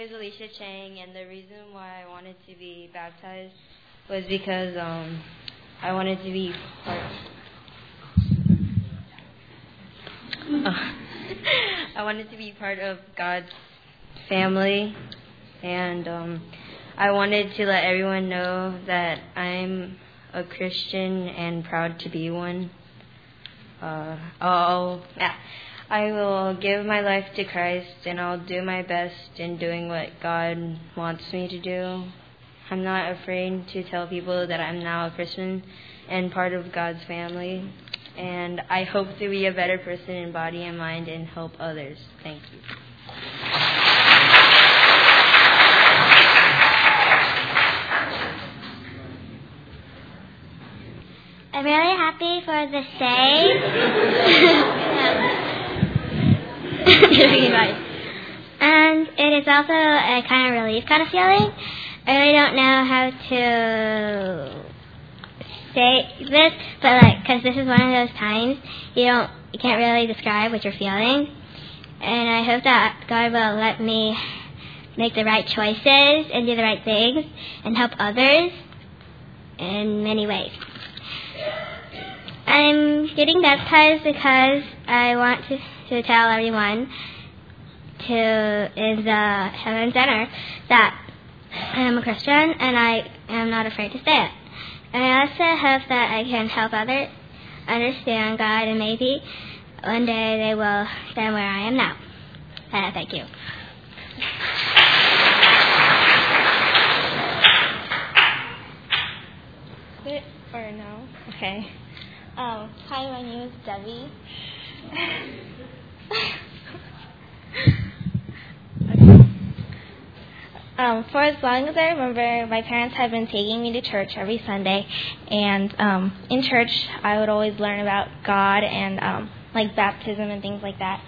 is Alicia Chang, and the reason why I wanted to be baptized was because I wanted to be part. I wanted to be part of God's family, and I wanted to let everyone know that I'm a Christian and proud to be one. I will give my life to Christ, and I'll do my best in doing what God wants me to do. I'm not afraid to tell people that I'm now a Christian and part of God's family. And I hope to be a better person in body and mind and help others. Thank you. I'm really happy for this day. And it is also a kind of relief kind of feeling. I really don't know how to say this, but because this is one of those times you can't really describe what you're feeling, and I hope that God will let me make the right choices and do the right things and help others in many ways. I'm getting baptized because I want to tell everyone in the Heaven Center that I am a Christian and I am not afraid to say it. And I also hope that I can help others understand God, and maybe one day they will stand where I am now. Thank you. Or no? Okay. Hi, my name is Debbie. For as long as I remember, my parents have been taking me to church every Sunday, and in church I would always learn about God and like baptism and things like that.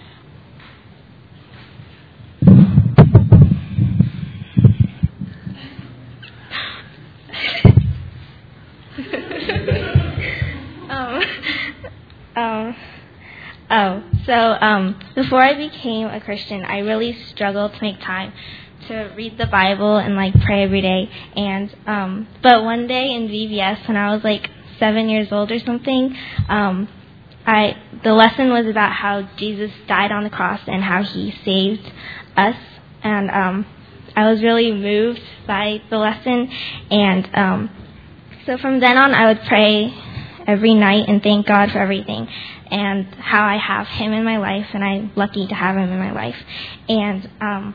Before I became a Christian, I really struggled to make time to read the Bible and pray every day. And but one day in VBS, when I was 7 years old or something, the lesson was about how Jesus died on the cross and how He saved us. And I was really moved by the lesson. And so from then on, I would pray every night and thank God for everything and how I have Him in my life, and I'm lucky to have Him in my life. And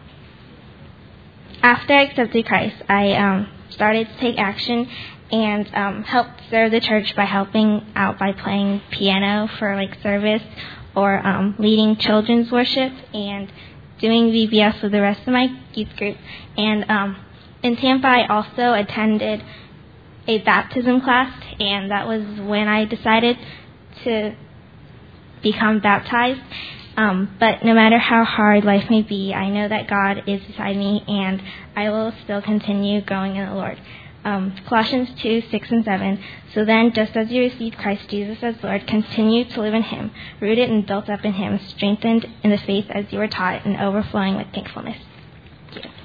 after I accepted Christ, I started to take action and helped serve the church by helping out by playing piano for service, or leading children's worship and doing VBS with the rest of my youth group. And in Tampa, I also attended a baptism class, and that was when I decided to become baptized. But no matter how hard life may be, I know that God is beside me, and I will still continue growing in the Lord. Colossians 2:6-7. So then, just as you received Christ Jesus as Lord, continue to live in Him, rooted and built up in Him, strengthened in the faith as you were taught, and overflowing with thankfulness. Thank you.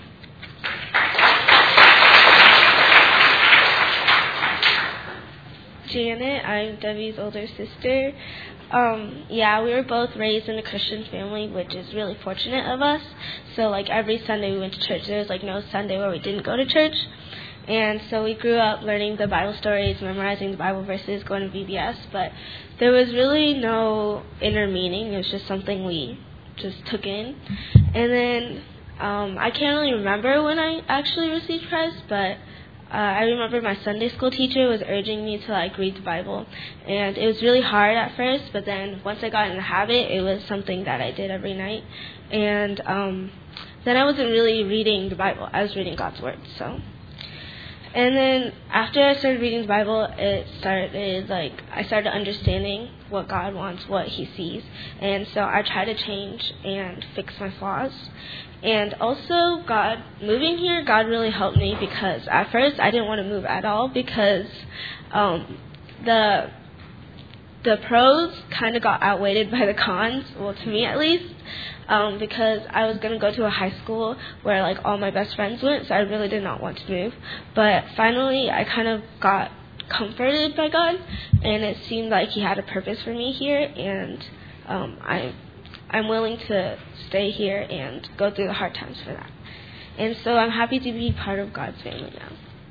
Janet, I'm Debbie's older sister. We were both raised in a Christian family, which is really fortunate of us. So, every Sunday we went to church. There was, no Sunday where we didn't go to church. And so we grew up learning the Bible stories, memorizing the Bible verses, going to VBS. But there was really no inner meaning. It was just something we just took in. And then I can't really remember when I actually received Christ, but I remember my Sunday school teacher was urging me to read the Bible, and it was really hard at first, but then once I got in the habit, it was something that I did every night. And then I wasn't really reading the Bible, I was reading God's Word. And then after I started reading the Bible, I started understanding what God wants, what He sees, and so I try to change and fix my flaws. And also, moving here, God really helped me, because at first I didn't want to move at all, because the pros kind of got outweighed by the cons, well, to me at least. because I was going to go to a high school where like all my best friends went, so I really did not want to move. But finally I kind of got comforted by God, and it seemed like He had a purpose for me here, and I'm willing to stay here and go through the hard times for that. And so I'm happy to be part of God's family now.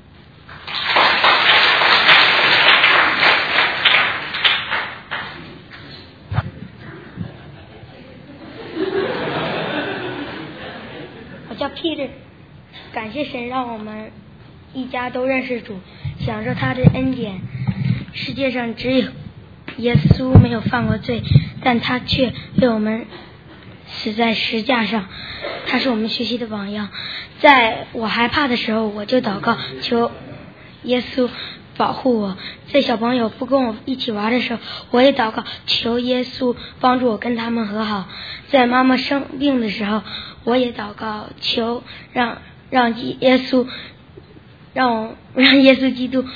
我叫 Peter， 感谢神让我们一家都认识主，享受他的恩典。世界上只有耶稣没有犯过罪，但他却为我们死在石架上，他是我们学习的榜样。在我害怕的时候，我就祷告，求耶稣保护我。在小朋友不跟我一起玩的时候，我也祷告，求耶稣帮助我跟他们和好。在妈妈生病的时候，我也祷告，求让耶稣让耶稣基督，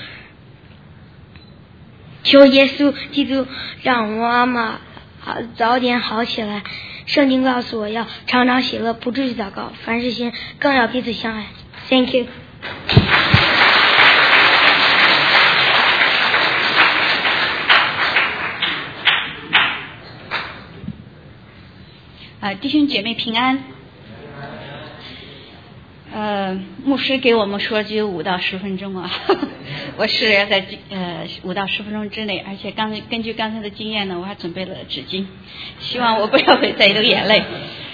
求耶稣基督让我妈妈早点好起来。圣经告诉我要常常喜乐，不住去祷告，凡事兴，更要彼此相爱。Thank you。 弟兄姐妹平安。牧师给我们说只有5到10分钟啊，我是要在5到10分钟之内，而且根据刚才的经验呢，我还准备了纸巾，希望我不要会再流眼泪。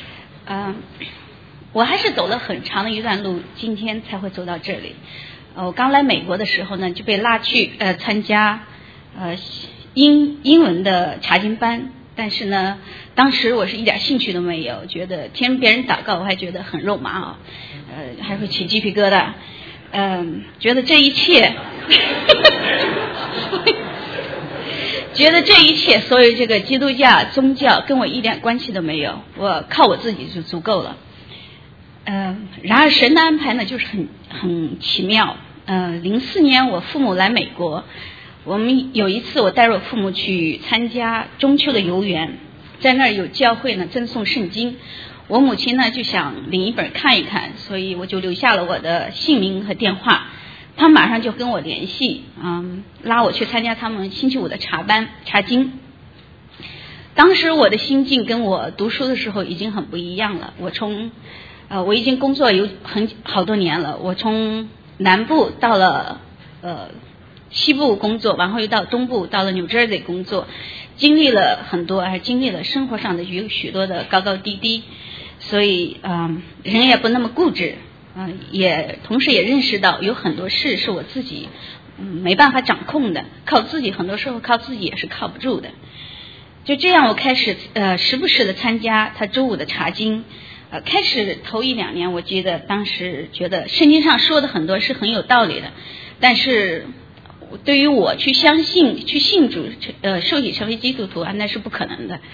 我还是走了很长的一段路，今天才会走到这里。我刚来美国的时候呢，就被拉去参加英文的查经班。但是呢，当时我是一点兴趣都没有，觉得听别人祷告我还觉得很肉麻啊，还会起鸡皮疙瘩，觉得这一切觉得这一切所有这个基督教宗教跟我一点关系都没有，我靠我自己就足够了。然而神的安排呢就是很奇妙。04年我父母来美国，我们有一次我带着我父母去参加中秋的游园，在那儿有教会呢赠送圣经，我母亲呢就想领一本看一看，所以我就留下了我的姓名和电话，他马上就跟我联系，拉我去参加他们星期5的查经。当时我的心境跟我读书的时候已经很不一样了，我已经工作有好多年了，我从南部到了西部工作，然后又到东部，到了 New Jersey 工作，经历了很多，还经历了生活上的许多的高高低低，所以人也不那么固执，也同时也认识到有很多事是我自己没办法掌控的，靠自己很多时候靠自己也是靠不住的。就这样我开始时不时的参加他周5的查经。开始头1-2年，我记得当时觉得圣经上说的很多是很有道理的，但是对于我去相信去信主受洗成为基督徒那是不可能的。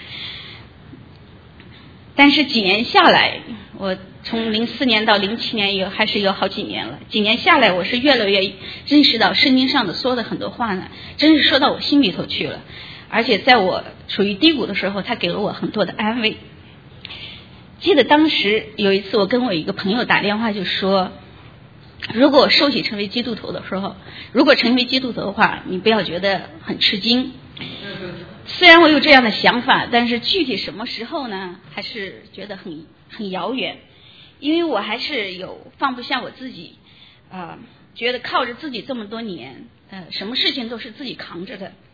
但是几年下来，我从04年到07年还是有好几年了，几年下来我是越来越认识到圣经上的说的很多话呢真是说到我心里头去了，而且在我处于低谷的时候他给了我很多的安慰。记得当时有一次我跟我一个朋友打电话，就说如果受洗成为基督徒的时候，如果成为基督徒的话，你不要觉得很吃惊。虽然我有这样的想法，但是具体什么时候呢，还是觉得很遥远，因为我还是有放不下我自己，觉得靠着自己这么多年，什么事情都是自己扛着的。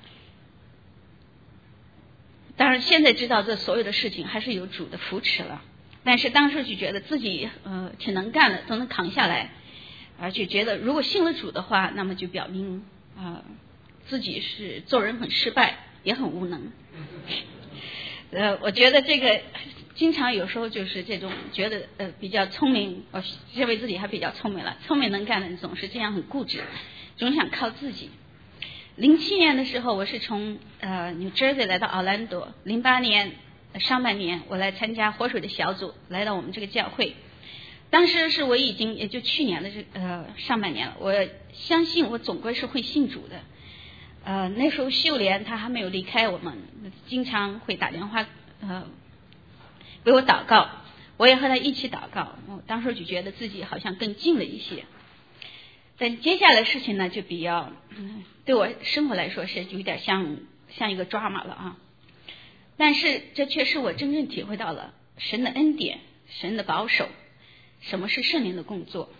当然现在知道这所有的事情还是有主的扶持了，但是当时就觉得自己挺能干的，都能扛下来，而且觉得如果信了主的话，那么就表明自己是做人很失败，也很无能。我觉得这个经常有时候就是这种觉得比较聪明，我认为自己还比较聪明了，聪明能干的人总是这样很固执，总想靠自己。07年的时候，我是从New Jersey 来到 Orlando。08年上半年，我来参加活水的小组，来到我们这个教会。当时是我已经也就去年的上半年了，我相信我总归是会信主的。那时候秀莲她还没有离开我们，经常会打电话为我祷告，我也和他一起祷告。我当时就觉得自己好像更近了一些。但接下来的事情呢，就比较对我生活来说是有点像一个drama了啊。但是这却是我真正体会到了神的恩典，神的保守，什么是圣灵的工作。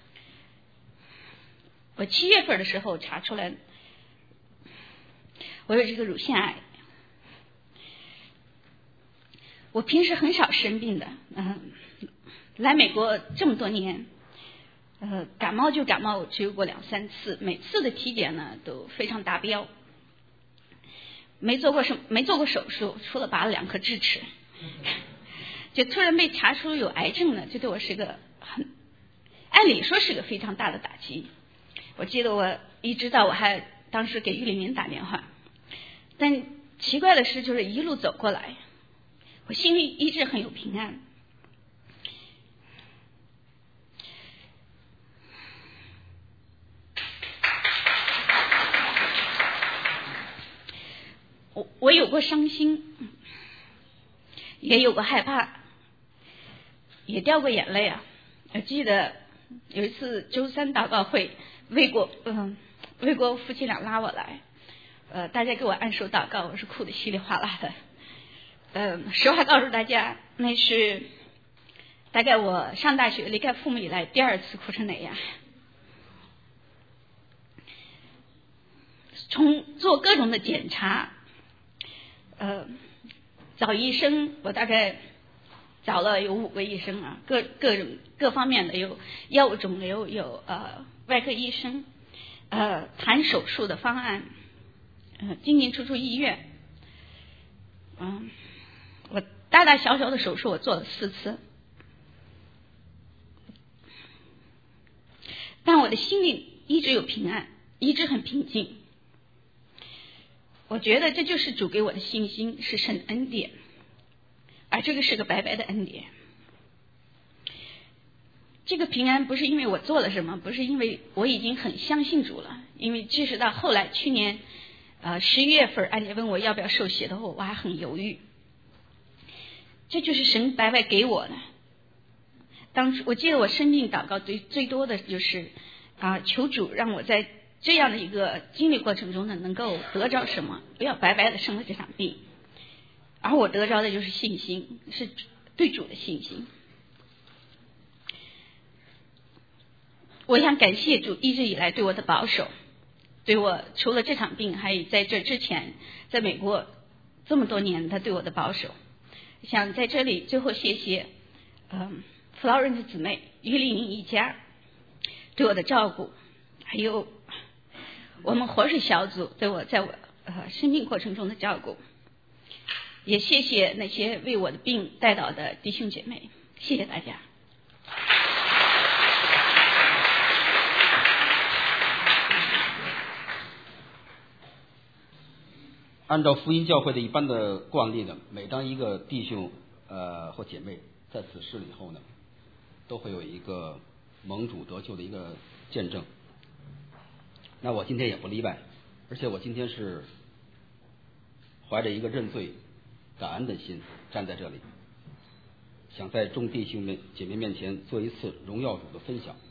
我7月份的时候查出来我有这个乳腺癌。我平时很少生病的，来美国这么多年，感冒就感冒，只有过2-3次，每次的体检呢都非常达标，没做过手术，除了拔了2颗智齿，就突然被查出有癌症呢，这对我是个按理说是个非常大的打击。我记得我一直到我还当时给玉立明打电话，但奇怪的是，就是一路走过来，我心里一直很有平安。我有过伤心，也有过害怕，也掉过眼泪啊。我记得有一次周3祷告会，魏国夫妻俩拉我来，大家给我按手祷告，我是哭得稀里哗啦的。实话告诉大家，那是大概我上大学离开父母以来第2次哭成那样。从做各种的检查，找医生，我大概找了有5个医生啊，各方面的，有药物肿瘤，有外科医生，谈手术的方案，进出医院，我大大小小的手术我做了4次，但我的心里一直有平安，一直很平静。我觉得这就是主给我的信心，是神的恩典，而这个是个白白的恩典。这个平安不是因为我做了什么，不是因为我已经很相信主了，因为即使到后来去年11月份安姐问我要不要受洗的话，我还很犹豫。这就是神白白给我的。当时我记得我生病祷告最多的就是求主让我在这样的一个经历过程中呢，能够得着什么，不要白白的生了这场病。而我得着的就是信心，是对主的信心。我想感谢主一直以来对我的保守，对我除了这场病，还有在这之前在美国这么多年他对我的保守。想在这里最后谢谢Florence 姊妹、于丽玲一家对我的照顾，还有我们活水小组对我在我生病过程中的照顾，也谢谢那些为我的病代祷的弟兄姐妹，谢谢大家。 按照福音教会的一般的惯例呢，每当一个弟兄或姐妹在此世了以后呢，都会有一个蒙主得救的一个见证。那我今天也不例外，而且我今天是怀着一个认罪感恩的心站在这里，想在众弟兄姐妹面前做一次荣耀主的分享。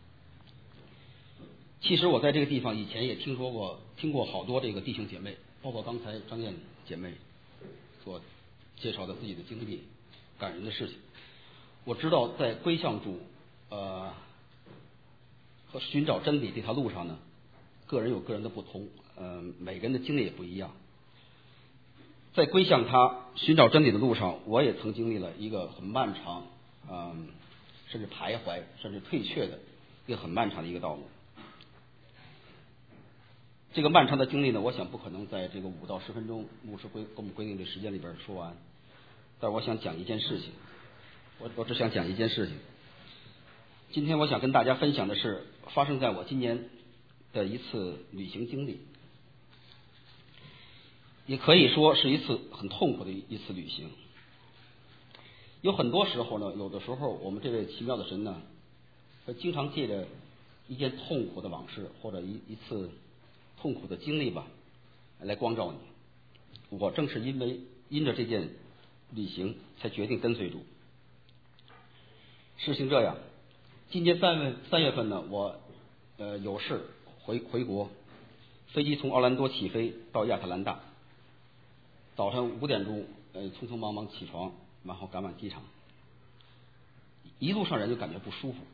其实我在这个地方以前也听过好多这个弟兄姐妹，包括刚才张燕姐妹所介绍的自己的经历，感人的事情。我知道在归向主和寻找真理这条路上呢，个人有个人的不同，每个人的经历也不一样。在归向他寻找真理的路上，我也曾经历了一个很漫长，甚至徘徊，甚至退却的一个很漫长的一个道路。这个漫长的经历呢，我想不可能在这个5到10分钟牧师给我们规定的时间里边说完，但是我想讲一件事情，我只想讲一件事情。今天我想跟大家分享的是发生在我今年的一次旅行经历，也可以说是一次很痛苦的一次旅行。有很多时候呢，有的时候我们这位奇妙的神呢，会经常借着一件痛苦的往事或者一次痛苦的经历吧，来光照你。我正是因着这件旅行，才决定跟随主。事情这样，今年3月份呢，我有事回国，飞机从奥兰多起飞到亚特兰大，早上5点钟匆匆忙忙起床，然后赶往机场。一路上人就感觉不舒服，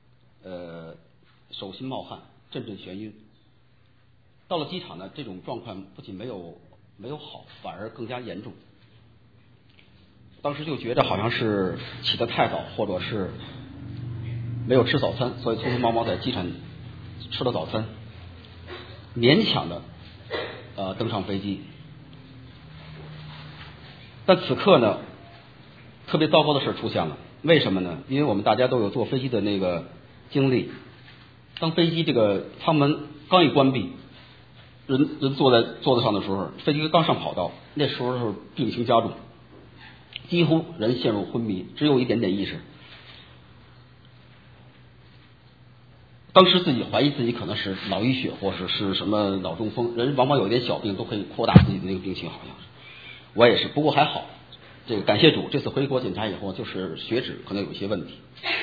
手心冒汗，阵阵眩晕。到了机场呢，这种状况不仅没有好，反而更加严重。当时就觉得好像是起得太早，或者是没有吃早餐，所以匆匆忙忙在机场吃了早餐，勉强的登上飞机。但此刻呢，特别糟糕的事出现了。为什么呢？因为我们大家都有坐飞机的那个经历。当飞机这个舱门刚一关闭，人坐在座子上的时候，飞机刚上跑道，那时候病情加重，几乎人陷入昏迷，只有一点点意识。当时自己怀疑自己可能是脑淤血或者是什么脑中风，人往往有一点小病都可以扩大自己的那个病情，好像是。我也是，不过还好，这个感谢主，这次回国检查以后，就是血脂可能有一些问题。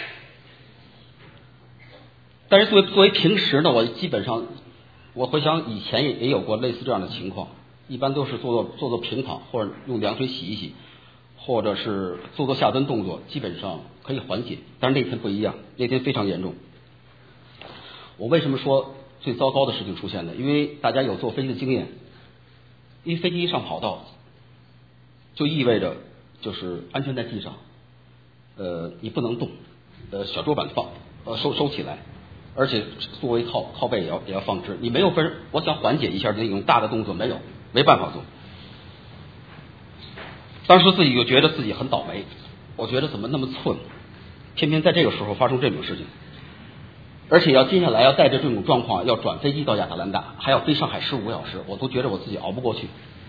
但是作为平时呢，我基本上我回想以前也有过类似这样的情况，一般都是做平躺，或者用凉水洗一洗，或者是做下蹲动作，基本上可以缓解。但是那天不一样，那天非常严重。我为什么说最糟糕的事情出现呢？因为大家有坐飞机的经验，因为飞机一上跑道，就意味着就是安全在地上，你不能动，小桌板收起来，而且作为靠背也要放直，你没有分，我想缓解一下那种大的动作，没办法做。当时自己就觉得自己很倒霉，我觉得怎么那么寸，偏偏在这个时候发生这种事情，而且接下来要带着这种状况要转飞机到亚特兰大，还要飞上海15个小时，我都觉得我自己熬不过去。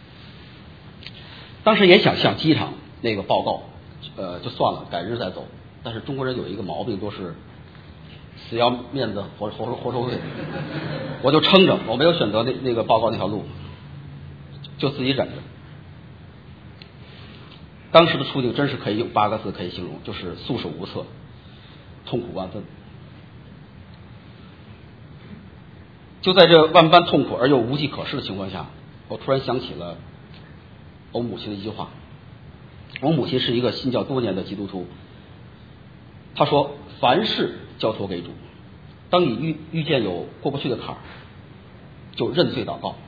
当时也想向机场那个报告，就算了，改日再走。但是中国人有一个毛病，都是死要面子活受罪，我就撑着，我没有选择那个报告那条路，就自己忍着。当时的处境真是可以用8个字可以形容，就是束手无策，痛苦万分。就在这万般痛苦而又无计可施的情况下，我突然想起了我母亲的一句话。我母亲是一个信教多年的基督徒，她说凡事交托给主，当你遇见有过不去的坎儿，就认罪祷告。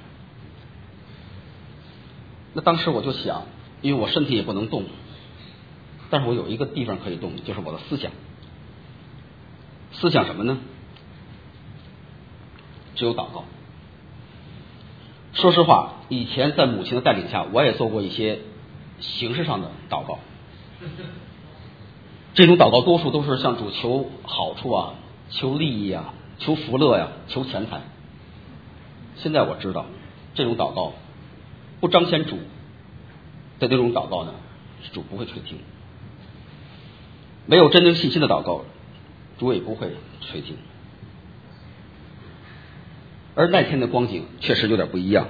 那当时我就想，因为我身体也不能动，但是我有一个地方可以动，就是我的思想。思想什么呢？只有祷告。说实话，以前在母亲的带领下，我也做过一些形式上的祷告。这种祷告多数都是向主求好处啊，求利益啊，求福乐呀，求钱财。现在我知道，这种祷告不彰显主的那种祷告呢，主不会垂听。没有真正信心的祷告，主也不会垂听。而那天的光景确实有点不一样，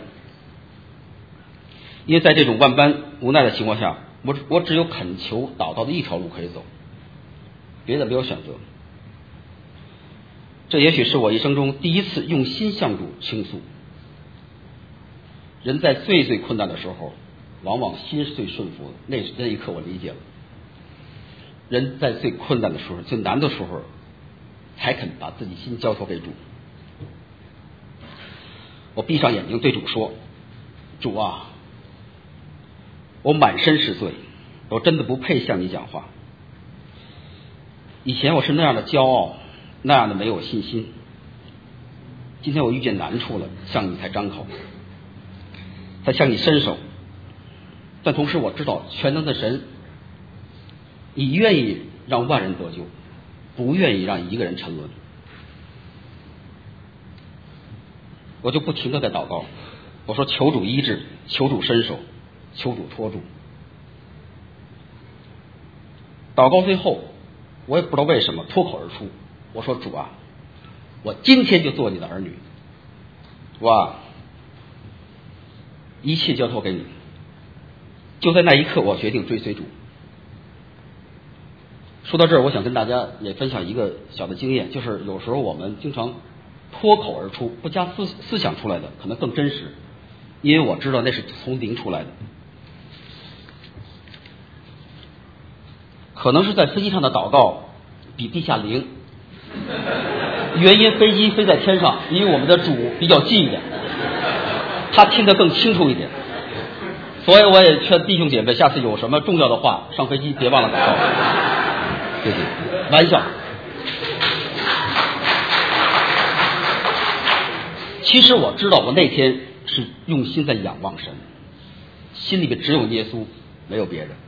因为在这种万般无奈的情况下，我只有恳求祷告的一条路可以走，别的没有选择。这也许是我一生中第一次用心向主倾诉。人在最最困难的时候，往往心是最顺服的。那一刻我理解了，人在最困难的时候，最难的时候，才肯把自己心交托给主。我闭上眼睛对主说，主啊，我满身是罪，我真的不配向你讲话。以前我是那样的骄傲，那样的没有信心，今天我遇见难处了，向你才张口，才向你伸手。但同时我知道全能的神，你愿意让万人得救，不愿意让一个人沉沦。我就不停地在祷告，我说求主医治，求主伸手，求主托住。祷告最后，我也不知道为什么脱口而出，我说主啊，我今天就做你的儿女，哇，一切交托给你。 就在那一刻，我决定追随主。说到这儿，我想跟大家也分享一个小的经验，就是有时候我们经常脱口而出，不加思想出来的，可能更真实，因为我知道那是从灵出来的。可能是在飞机上的祷告比地下灵，原因飞机飞在天上，因为我们的主比较近一点，他听得更清楚一点。所以我也劝弟兄姐妹，下次有什么重要的话，上飞机别忘了祷告。谢谢，玩笑。其实我知道，我那天是用心在仰望神，心里面只有耶稣，没有别人。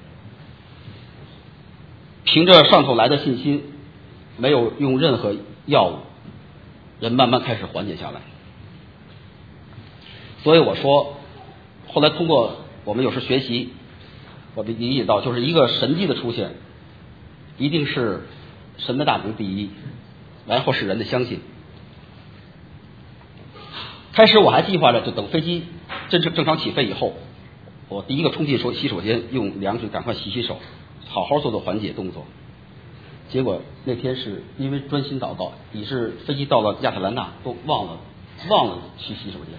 凭着上头来的信心，没有用任何药物，人慢慢开始缓解下来。所以我说，后来通过我们有时学习，我们理解到，就是一个神迹的出现，一定是神的大能第一，然后是人的相信。开始我还计划着，就等飞机正常起飞以后，我第一个冲进洗手间，用凉水赶快洗手，好好做缓解动作。结果那天是因为专心祷告，以致飞机到了亚特兰大都忘了去洗手间。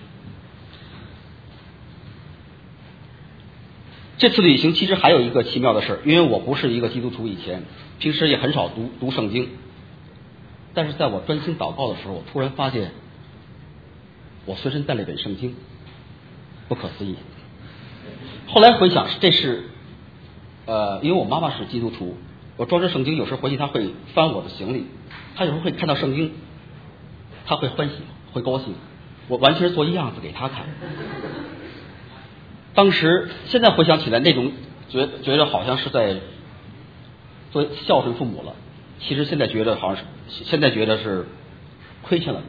这次旅行其实还有一个奇妙的事，因为我不是一个基督徒，以前平时也很少读圣经，但是在我专心祷告的时候，我突然发现我随身带了一本圣经，不可思议。后来回想，这是因为我妈妈是基督徒，我装着圣经，有时候回去她会翻我的行李，她有时候会看到圣经，她会欢喜，会高兴，我完全是做一样子给她看。当时现在回想起来，那种觉得好像是在做孝顺父母了，其实现在觉得是亏欠了。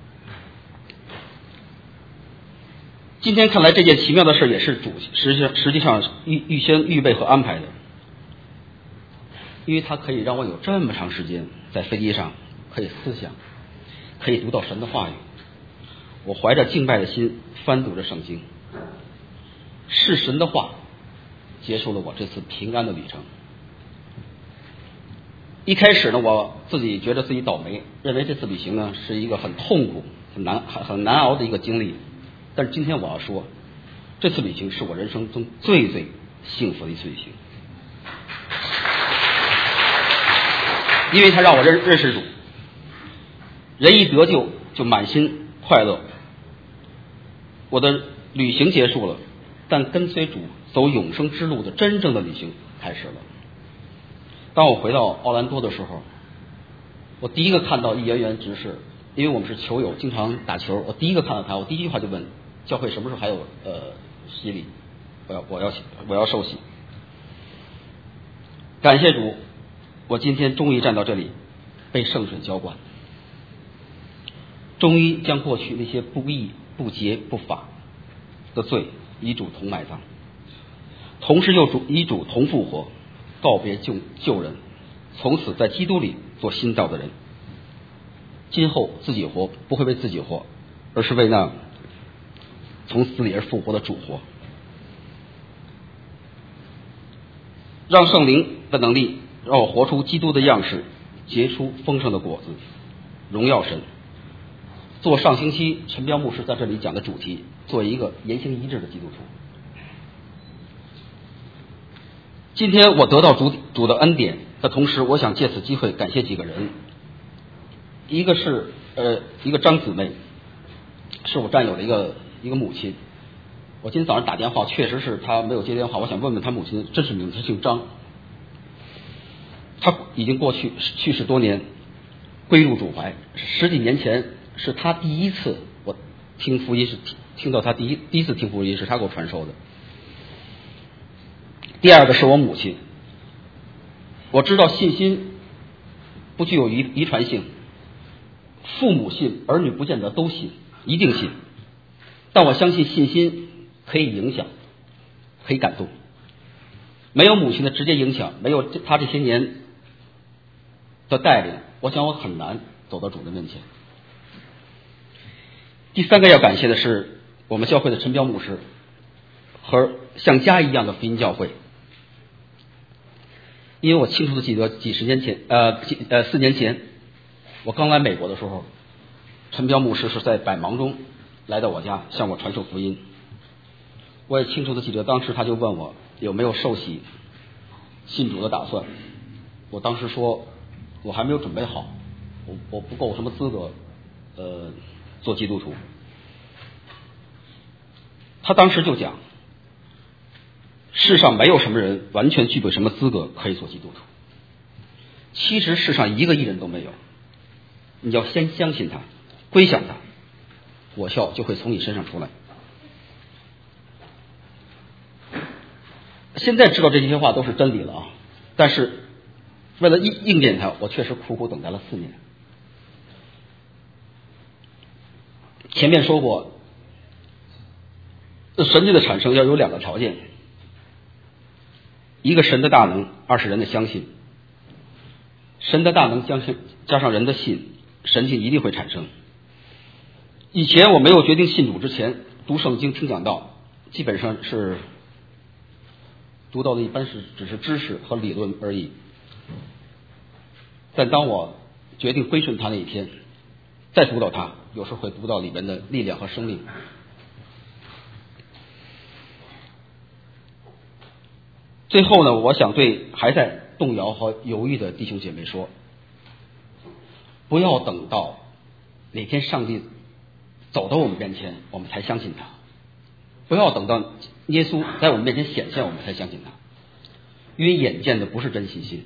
今天看来，这件奇妙的事也是主实际上预先预备和安排的，因为它可以让我有这么长时间在飞机上可以思想，可以读到神的话语。我怀着敬拜的心翻读着圣经，是神的话结束了我这次平安的旅程。一开始呢，我自己觉得自己倒霉，认为这次旅行呢是一个很痛苦、很难熬的一个经历。但是今天我要说，这次旅行是我人生中最最幸福的一次旅行，因为它让我认识主。人一得救就满心快乐。我的旅行结束了，但跟随主走永生之路的真正的旅行开始了。当我回到奥兰多的时候，我第一个看到易圆圆执事，因为我们是球友，经常打球，我第一个看到他，我第一句话就问：教会什么时候还有洗礼？我要受洗。感谢主，我今天终于站到这里，被圣水浇灌，终于将过去那些不义、不洁、不法的罪与主同埋葬，同时又与主同复活，告别旧人，从此在基督里做新造的人。今后自己活，不会为自己活，而是为那从死里而复活的主活。让圣灵的能力让我活出基督的样式，结出丰盛的果子，荣耀神。做上星期陈彪牧师在这里讲的主题，做一个言行一致的基督徒。今天我得到主的恩典的同时，我想借此机会感谢几个人。一个是一个张姊妹，是我战友的一个母亲。我今天早上打电话，确实是她没有接电话，我想问问她母亲真实名字，姓张。她已经去世多年，归入主怀。10几年前是她第一次我听福音，是听到她第一次听福音是她给我传授的。第二个是我母亲。我知道信心不具有遗传性，父母信，儿女不见得都信，一定信。但我相信信心可以影响，可以感动。没有母亲的直接影响，没有她这些年的带领，我想我很难走到主的面前。第三个要感谢的是我们教会的陈彪牧师和像家一样的福音教会。因为我清楚的记得4年前我刚来美国的时候，陈彪牧师是在百忙中来到我家向我传授福音。我也清楚的记得当时他就问我有没有受洗信主的打算。我当时说我还没有准备好，我不够什么资格做基督徒。他当时就讲，世上没有什么人完全具备什么资格可以做基督徒，其实世上一个义人都没有，你要先相信他，归向他，果效就会从你身上出来。现在知道这些话都是真理了啊，但是为了应验它，我确实苦苦等待了4年。前面说过，神迹的产生要有2个条件，一个神的大能，二是人的相信。神的大能加上人的信，神迹一定会产生。以前我没有决定信主之前，读圣经听讲道，基本上是读到的一般只是知识和理论而已。但当我决定归顺他那一天，再读到他，有时会读到里面的力量和生命。最后呢，我想对还在动摇和犹豫的弟兄姐妹说，不要等到哪天上帝走到我们面前，我们才相信他；不要等到耶稣在我们面前显现，我们才相信他。因为眼见的不是真信心，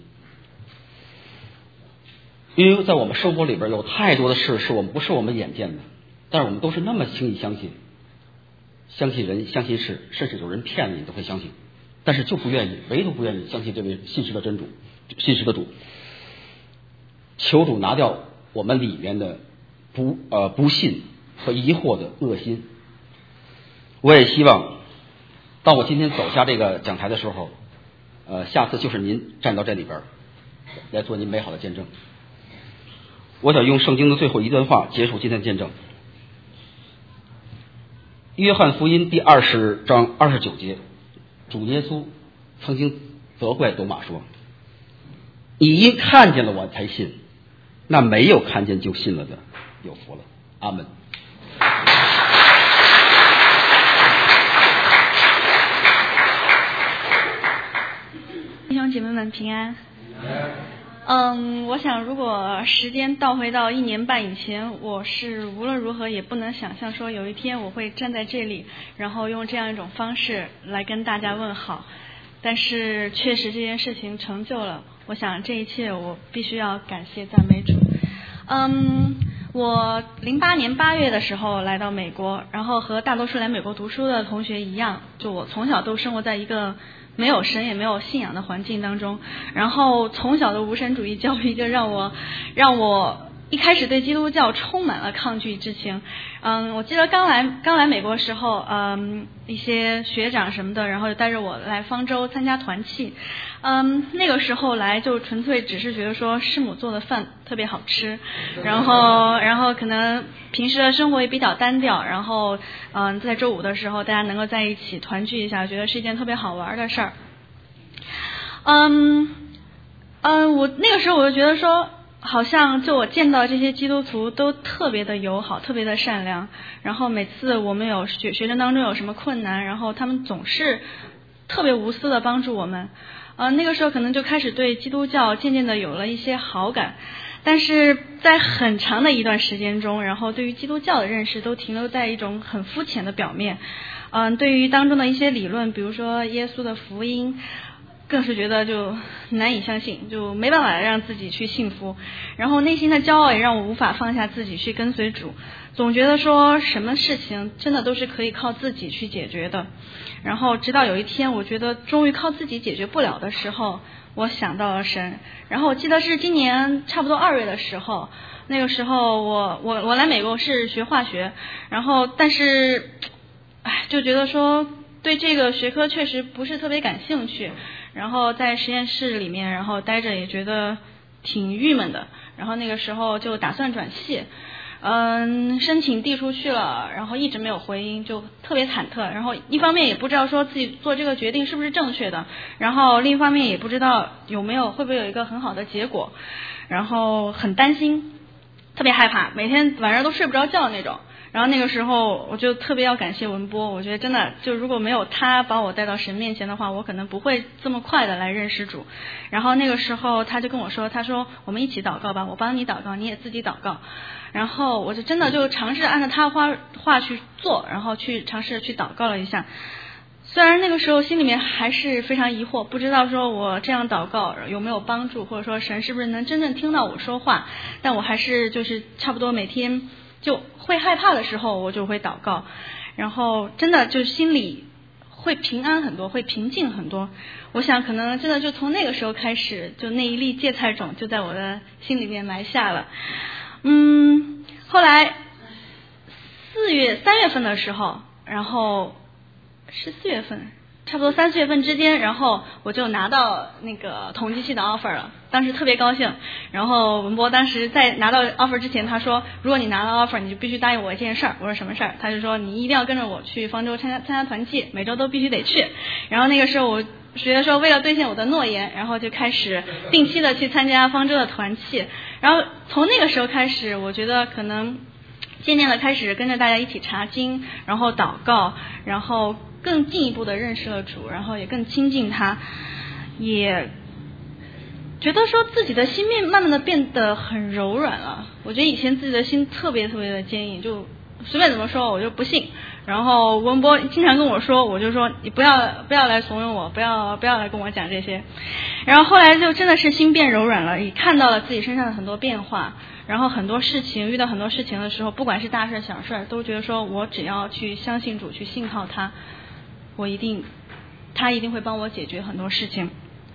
因为在我们生活里边有太多的事是不是我们眼见的，但是我们都是那么轻易相信，相信人，相信事，甚至有人骗你都会相信，但是就不愿意，唯独不愿意相信这位信实的真主，信实的主。求主拿掉我们里面的不信和疑惑的恶心。我也希望当我今天走下这个讲台的时候，下次就是您站到这里边来做您美好的见证。我想用圣经的最后一段话结束今天的见证。约翰福音第20章29节，主耶稣曾经责怪多马说，你因看见了我才信，那没有看见就信了的有福了。阿门。 弟兄姐妹们平安。我想如果时间倒回到1年半以前，我是无论如何也不能想象说有一天我会站在这里，然后用这样一种方式来跟大家问好。但是确实这件事情成就了，我想这一切我必须要感谢赞美主。我08年8月的时候来到美国，然后和大多数来美国读书的同学一样，就我从小都生活在一个没有神也没有信仰的环境当中，然后从小的无神主义教育就让我一开始对基督教充满了抗拒之情。我记得刚来美国的时候，一些学长什么的，然后就带着我来方舟参加团契。那个时候来就纯粹只是觉得说师母做的饭特别好吃，然后可能平时的生活也比较单调，然后在周五的时候大家能够在一起团聚一下，觉得是一件特别好玩的事儿。我那个时候我就觉得说，好像就我见到这些基督徒都特别的友好，特别的善良，然后每次我们有学生当中有什么困难，然后他们总是特别无私的帮助我们。那个时候可能就开始对基督教渐渐的有了一些好感，但是在很长的一段时间中，然后对于基督教的认识都停留在一种很肤浅的表面。对于当中的一些理论，比如说耶稣的福音，更是觉得就难以相信，就没办法让自己去信服，然后内心的骄傲也让我无法放下自己去跟随主，总觉得说什么事情真的都是可以靠自己去解决的。然后直到有一天我觉得终于靠自己解决不了的时候，我想到了神。然后我记得是今年差不多2月的时候，那个时候我来美国是学化学，然后但是就觉得说对这个学科确实不是特别感兴趣，然后在实验室里面然后待着也觉得挺郁闷的，然后那个时候就打算转系。 申请递出去了，然后一直没有回音，就特别忐忑。然后一方面也不知道说自己做这个决定是不是正确的，然后另一方面也不知道会不会有一个很好的结果，然后很担心，特别害怕，每天晚上都睡不着觉那种。然后那个时候我就特别要感谢文波，我觉得真的就如果没有他把我带到神面前的话，我可能不会这么快的来认识主。然后那个时候他就跟我说，他说我们一起祷告吧，我帮你祷告，你也自己祷告。然后我就真的就尝试按照他话去做，然后去尝试去祷告了一下。虽然那个时候心里面还是非常疑惑，不知道说我这样祷告有没有帮助，或者说神是不是能真正听到我说话，但我还是就是差不多每天就会害怕的时候我就会祷告，然后真的就心里会平安很多，会平静很多。我想可能真的就从那个时候开始，就那一粒芥菜种就在我的心里面埋下了。后来3月份的时候，然后是4月份，差不多3、4月份之间，然后我就拿到那个统计系的 offer 了，当时特别高兴。然后文波当时在拿到 offer 之前，他说如果你拿到 offer，你就必须答应我一件事儿。我说什么事儿？他就说你一定要跟着我去方舟参加团契，每周都必须得去。然后那个时候我觉得说为了兑现我的诺言，然后就开始定期的去参加方舟的团契。然后从那个时候开始，我觉得可能渐渐的开始跟着大家一起查经，然后祷告，然后更进一步的认识了主，然后也更亲近他，也觉得说自己的心面慢慢的变得很柔软了。我觉得以前自己的心特别特别的坚硬，就随便怎么说我就不信。然后文波经常跟我说，我就说你不要来怂恿我，不要来跟我讲这些。然后后来就真的是心变柔软了，也看到了自己身上的很多变化，然后很多事情遇到很多事情的时候，不管是大事小事，都觉得说我只要去相信主，去信靠他，他一定会帮我解决很多事情。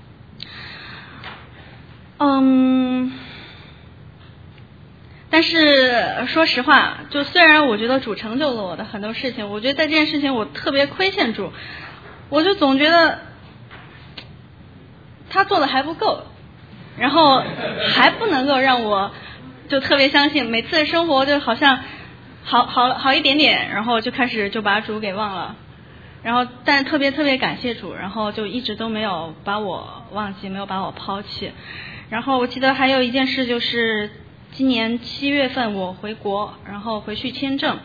但是说实话，就虽然我觉得主成就了我的很多事情，我觉得在这件事情我特别亏欠主，我就总觉得他做的还不够，然后还不能够让我就特别相信，每次生活就好像好一点点，然后就开始就把主给忘了。然后但是特别特别感谢主，然后就一直都没有把我忘记，没有把我抛弃。然后我记得还有一件事，就是今年7月份我回国，然后回去签证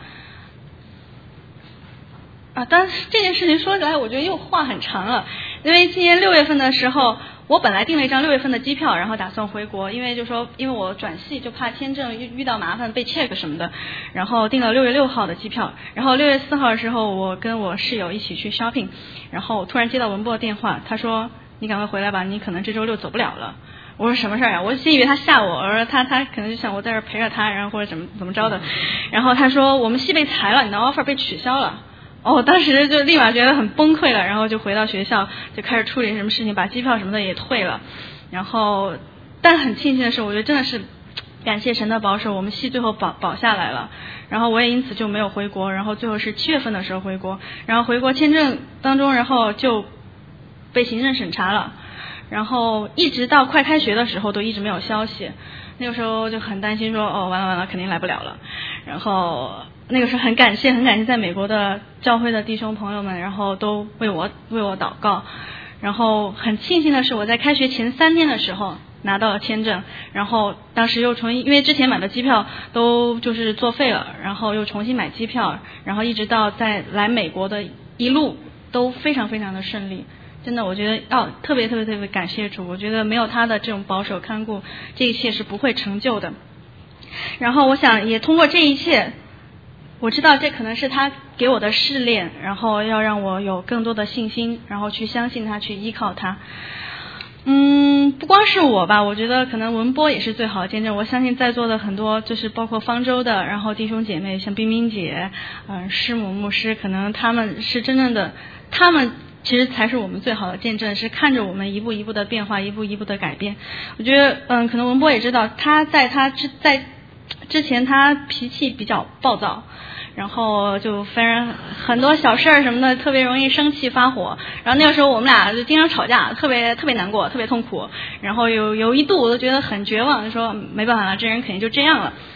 当时这件事情说起来我觉得又话很长了。因为今年6月份的时候，我本来订了一张6月份的机票，然后打算回国，因为我转系就怕签证遇到麻烦被 check 什么的，然后订了6月6号的机票。然后6月4号的时候，我跟我室友一起去 shopping， 然后突然接到文波的电话，他说你赶快回来吧，你可能这周6走不了了。我说什么事儿啊？我心以为他吓我，我说他可能就想我在这陪着他，然后或者怎么着的。然后他说我们系被裁了，你的 offer 被取消了。当时就立马觉得很崩溃了，然后就回到学校就开始处理什么事情，把机票什么的也退了。然后但很庆幸的是，我觉得真的是感谢神的保守，我们系最后保下来了。然后我也因此就没有回国，然后最后是7月份的时候回国，然后回国签证当中，然后就被行政审查了，然后一直到快开学的时候都一直没有消息。那个时候就很担心说完了肯定来不了了。然后那个时候很感谢在美国的教会的弟兄朋友们，然后都为我祷告。然后很庆幸的是，我在开学前3天的时候拿到了签证，然后当时又因为之前买的机票都就是作废了，然后又重新买机票，然后一直到在来美国的一路都非常非常的顺利。真的我觉得特别特别特别感谢主，我觉得没有他的这种保守看顾，这一切是不会成就的。然后我想也通过这一切，我知道这可能是他给我的试炼，然后要让我有更多的信心，然后去相信他，去依靠他。不光是我吧，我觉得可能文波也是最好的见证。我相信在座的很多就是包括方舟的，然后弟兄姐妹，像冰冰姐师母牧师，可能他们是真正的，他们其实才是我们最好的见证，是看着我们一步一步的变化，一步一步的改变。我觉得可能文波也知道，他在之前他脾气比较暴躁，然后就反正很多小事什么的特别容易生气发火。然后那个时候我们俩就经常吵架，特别特别难过，特别痛苦。然后有一度我都觉得很绝望，就说没办法了，这人肯定就这样了。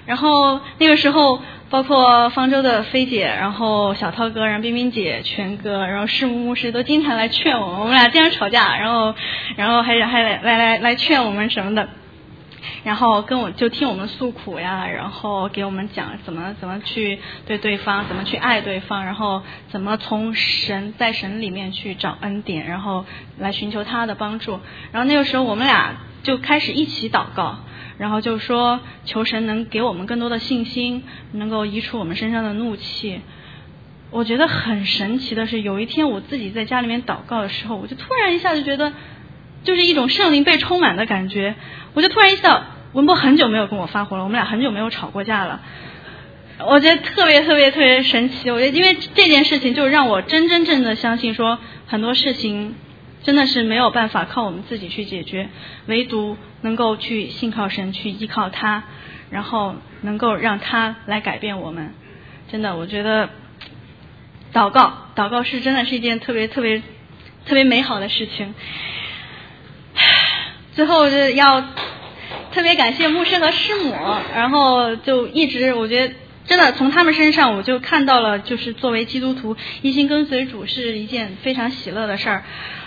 然后那个时候包括方舟的飞姐，然后小涛哥，然后冰冰姐、全哥，然后师母牧师都经常来劝我们俩经常吵架，然后还来劝我们什么的，然后跟我就听我们诉苦呀，然后给我们讲怎么去对对方，怎么去爱对方，然后怎么从在神里面去找恩典，然后来寻求他的帮助。然后那个时候我们俩就开始一起祷告，然后就说求神能给我们更多的信心，能够移除我们身上的怒气。我觉得很神奇的是，有一天我自己在家里面祷告的时候，我就突然一下就觉得就是一种圣灵被充满的感觉。我就突然意识到文波很久没有跟我发火了，我们俩很久没有吵过架了。我觉得特别神奇。我觉得因为这件事情就让我真正的相信说，很多事情真的是没有办法靠我们自己去解决，唯独能够去信靠神，去依靠他，然后能够让他来改变我们。真的，我觉得祷告是真的是一件特别美好的事情。最后就要特别感谢牧师和师母，然后就一直我觉得真的从他们身上我就看到了，就是作为基督徒一心跟随主是一件非常喜乐的事儿。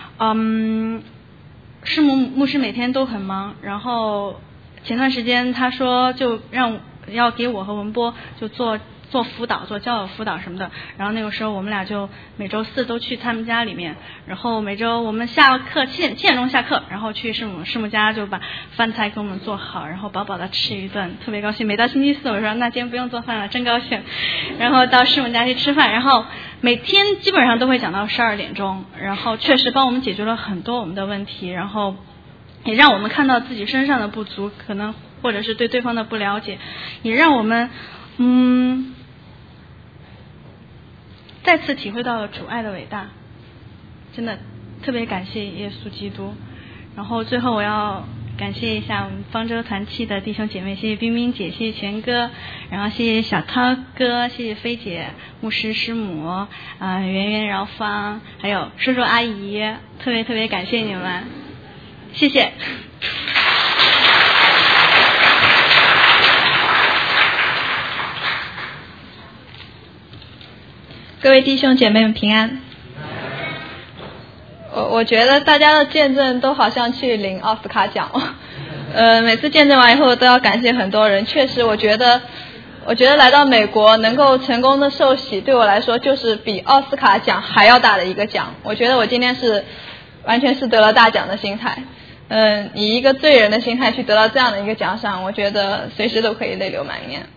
师母牧师每天都很忙，然后前段时间他说就要给我和文波就做辅导，做交友辅导什么的。然后那个时候我们俩就每周四都去他们家里面，然后每周我们下课7点钟下课，然后去师母家就把饭菜给我们做好，然后饱饱的吃一顿，特别高兴。每到星期四我说那今天不用做饭了，真高兴。然后到师母家去吃饭，然后每天基本上都会讲到12点钟，然后确实帮我们解决了很多我们的问题，然后也让我们看到自己身上的不足，可能或者是对对方的不了解，也让我们再次体会到了主爱的伟大。真的特别感谢耶稣基督。然后最后我要感谢一下我们方舟团契的弟兄姐妹，谢谢冰冰姐，谢谢全哥，然后谢谢小涛哥，谢谢飞姐、牧师师母圆圆、饶芳，还有叔叔阿姨，特别感谢你们，谢谢。 各位弟兄姐妹们平安。我觉得大家的见证都好像去领奥斯卡奖每次见证完以后都要感谢很多人。确实我觉得来到美国能够成功的受洗，对我来说就是比奥斯卡奖还要大的一个奖。我觉得我今天是完全是得了大奖的心态，以一个罪人的心态去得到这样的一个奖赏，我觉得随时都可以泪流满面。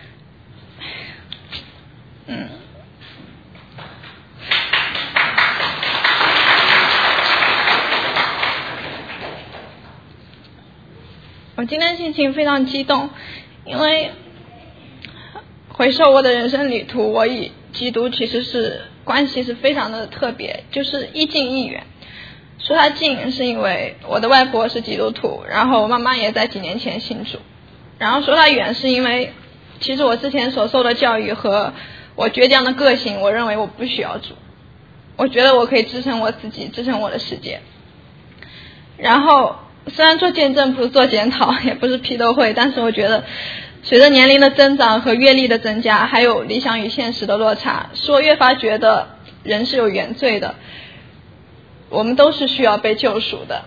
我今天心情非常激动，因为回首我的人生旅途，我与基督其实是关系是非常的特别，就是亦近亦远。说它近是因为我的外婆是基督徒，然后我妈妈也在几年前信主。然后说它远是因为其实我之前所受的教育和我倔强的个性，我认为我不需要主，我觉得我可以支撑我自己，支撑我的世界。然后虽然做见证不是做检讨，也不是批斗会，但是我觉得随着年龄的增长和阅历的增加，还有理想与现实的落差，使我越发觉得人是有原罪的，我们都是需要被救赎的。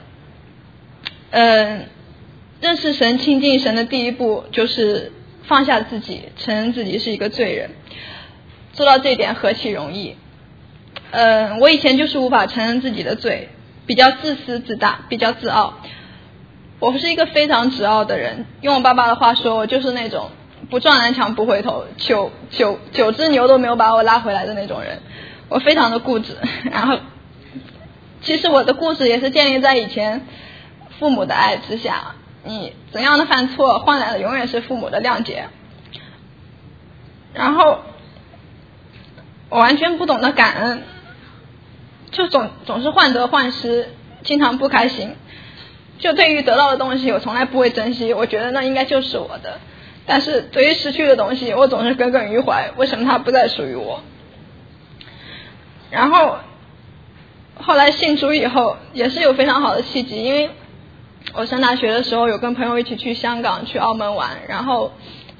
认识神、亲近神的第一步就是放下自己，承认自己是一个罪人。做到这一点何其容易。我以前就是无法承认自己的罪，比较自私自大，比较自傲。我是一个非常执傲的人，用我爸爸的话说，我就是那种不撞南墙不回头，九只牛都没有把我拉回来的那种人。我非常的固执，然后其实我的故事也是建立在以前父母的爱之下，你怎样的犯错换来的永远是父母的谅解。然后我完全不懂得感恩，就总是患得患失，经常不开心。就对于得到的东西我从来不会珍惜，我觉得那应该就是我的，但是对于失去的东西我总是耿耿于怀，为什么它不再属于我。然后后来信主以后也是有非常好的契机，因为我上大学的时候有跟朋友一起去香港去澳门玩，然后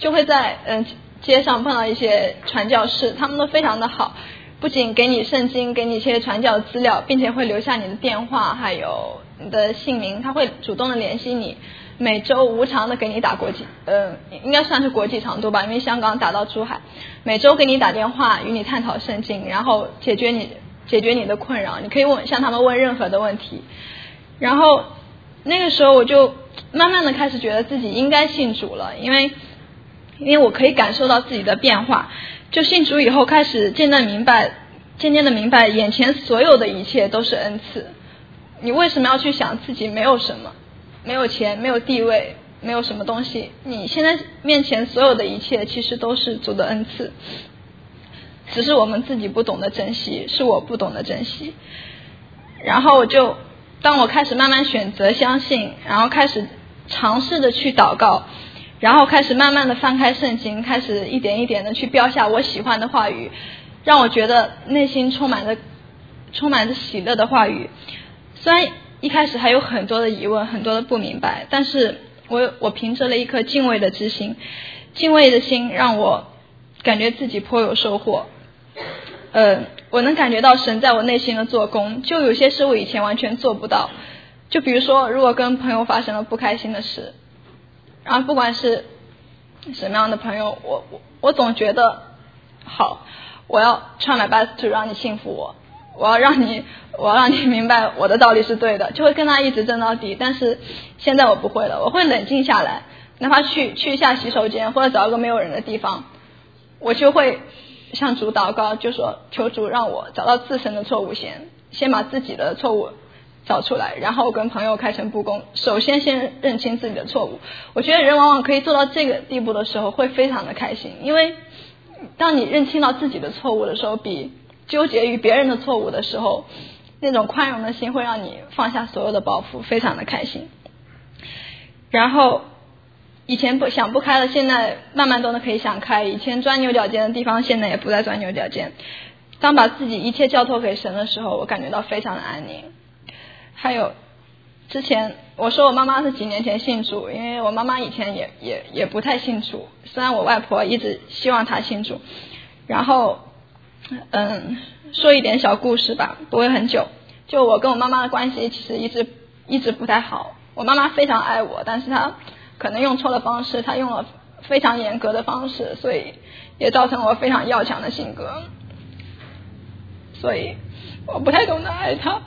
就会在街上碰到一些传教士，他们都非常的好，不仅给你圣经，给你一些传教资料，并且会留下你的电话还有你的姓名，他会主动的联系你，每周无偿的给你打国际应该算是国际长途吧，因为香港打到珠海，每周给你打电话与你探讨圣经，然后解决你的困扰，你可以向他们问任何的问题。然后那个时候我就慢慢的开始觉得自己应该信主了，因为我可以感受到自己的变化。就信主以后开始渐渐的明白眼前所有的一切都是恩赐。你为什么要去想自己没有什么，没有钱，没有地位，没有什么东西，你现在面前所有的一切其实都是主的恩赐，只是我们自己不懂得珍惜，是我不懂得珍惜。然后当我开始慢慢选择相信，然后开始尝试的去祷告，然后开始慢慢的翻开圣经，开始一点一点的去标下我喜欢的话语，让我觉得内心充满着喜乐的话语。虽然一开始还有很多的疑问，很多的不明白，但是我凭着了一颗敬畏的之心，敬畏的心让我感觉自己颇有收获。我能感觉到神在我内心的做工，就有些事我以前完全做不到。就比如说，如果跟朋友发生了不开心的事，然后不管是什么样的朋友，我总觉得好，我要 try my best to 让你信服我，我要让你明白我的道理是对的，就会跟他一直争到底。但是现在我不会了，我会冷静下来，哪怕去一下洗手间或者找一个没有人的地方，我就会向主祷告，就说求主让我找到自身的错误先把自己的错误找出来，然后跟朋友开诚布公，首先认清自己的错误。我觉得人往往可以做到这个地步的时候会非常的开心，因为当你认清到自己的错误的时候，比纠结于别人的错误的时候，那种宽容的心会让你放下所有的包袱，非常的开心。然后以前想不开了，现在慢慢都能可以想开，以前钻牛角尖的地方现在也不再钻牛角尖。当把自己一切交托给神的时候，我感觉到非常的安宁。还有之前我说我妈妈是几年前信主，因为我妈妈以前也不太信主，虽然我外婆一直希望她信主。然后说一点小故事吧，不会很久。就我跟我妈妈的关系其实一直不太好，我妈妈非常爱我，但是她可能用错了方式，她用了非常严格的方式，所以也造成我非常要强的性格，所以我不太懂得爱她。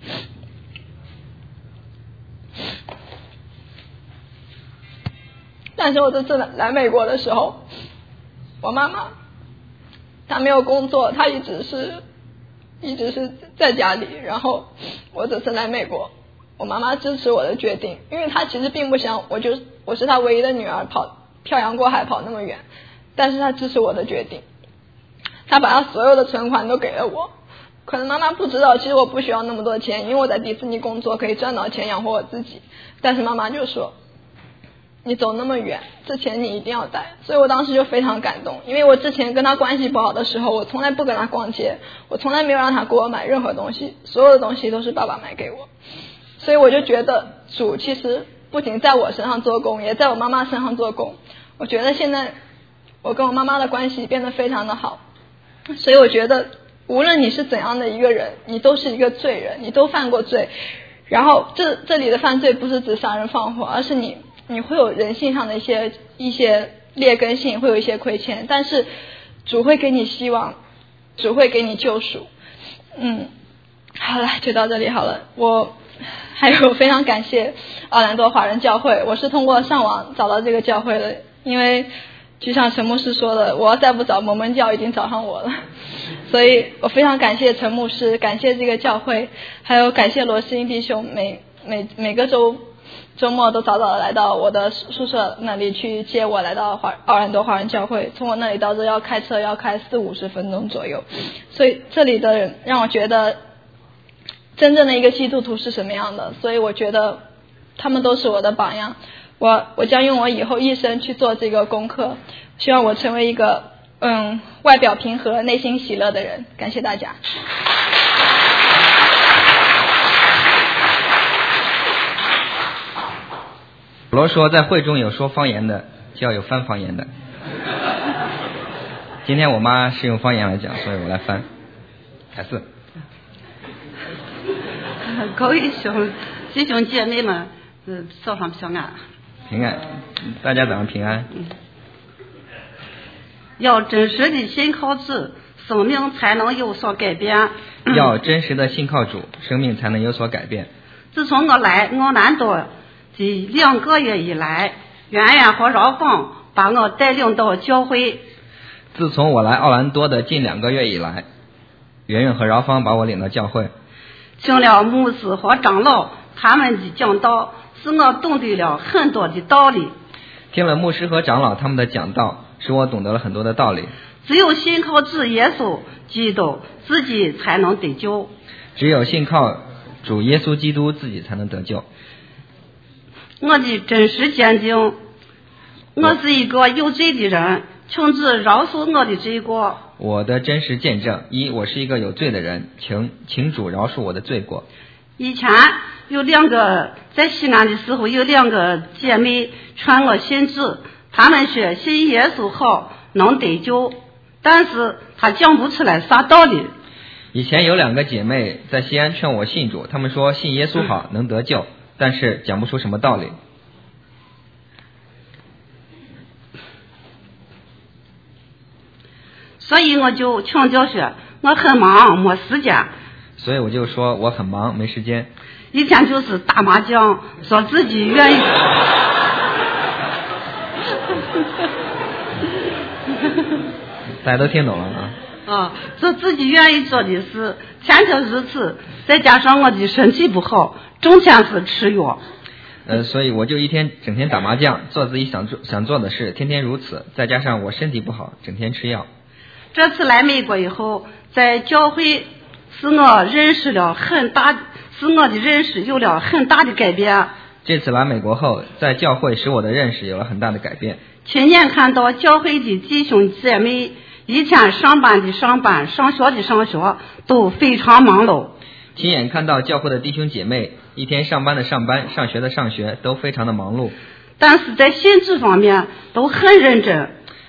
但是我这次来美国的时候，我妈妈她没有工作，她一直是在家里，然后我这次来美国，我妈妈支持我的决定，因为她其实并不想我是她唯一的女儿漂洋过海跑那么远，但是她支持我的决定，她把她所有的存款都给了我。可能妈妈不知道，其实我不需要那么多钱，因为我在迪士尼工作可以赚到钱养活我自己，但是妈妈就说你走那么远，这钱你一定要带。所以我当时就非常感动，因为我之前跟她关系不好的时候，我从来不跟她逛街，我从来没有让她给我买任何东西，所有的东西都是爸爸买给我。所以我就觉得主其实不仅在我身上做工，也在我妈妈身上做工。我觉得现在我跟我妈妈的关系变得非常的好，所以我觉得无论你是怎样的一个人，你都是一个罪人，你都犯过罪。然后这里的犯罪不是指杀人放火，而是你会有人性上的一些劣根性，会有一些亏欠，但是主会给你希望，主会给你救赎。好了，就到这里好了。我还有非常感谢奥兰多华人教会，我是通过上网找到这个教会的，因为就像陈牧师说的，我要再不找摩门教已经找上我了，所以我非常感谢陈牧师，感谢这个教会，还有感谢罗世英弟兄，每个周末都早早的来到我的宿舍那里去接我，来到奥兰多华人教会，从我那里到这要开车要开40-50分钟左右，所以这里的人让我觉得真正的一个基督徒是什么样的，所以我觉得他们都是我的榜样。我将用我以后一生去做这个功课，希望我成为一个外表平和内心喜乐的人。感谢大家。 保罗说在会中有说方言的，就要有翻方言的。 今天我妈是用方言来讲，所以我来翻。凯四， 各位弟兄姐妹们，早上平安。 平安，大家早上平安。 要真实的信靠主，生命才能有所改变。 要真实的信靠主，生命才能有所改变。 自从我来奥兰多的2个月以来，圆圆和饶芳把我带领到教会。 自从我来奥兰多的近2个月以来，圆圆和饶芳把我领到教会， 听了牧师和长老他们的讲道，使我懂得了很多的道理。 听了牧师和长老他们的讲道，使我懂得了很多的道理。 只有信靠主耶稣基督，自己才能得救。 只有信靠主耶稣基督，自己才能得救。 我的真实见证，我是一个有罪的人，请主饶恕我的罪过。 我的真实见证：一，我是一个有罪的人，请主饶恕我的罪过。 以前有2个在西安的时候，有2个姐妹传我信主，她们说信耶稣好，能得救，但是她讲不出来啥道理。 以前有2个姐妹在西安劝我信主，她们说信耶稣好，能得救，但是讲不出什么道理。 所以我就强调说我很忙，没时间。 所以我就说我很忙，没时间。 一天就是打麻将，说自己愿意。 大家都听懂了啊？ 做自己愿意做的事，天天如此。再加上我的身体不好，整天是吃药。 所以我就整天打麻将，做自己想做的事，天天如此。再加上我身体不好，整天吃药。 这次来美国以后，在教会使我认识了使我的认识有了很大的改变。 这次来美国后，在教会使我的认识有了很大的改变。 亲眼看到教会的弟兄姐妹，以前上班的上班，上学的上学，都非常忙碌。 亲眼看到教会的弟兄姐妹，一天上班的上班，上学的上学，都非常的忙碌。 但是在信主方面都很认真。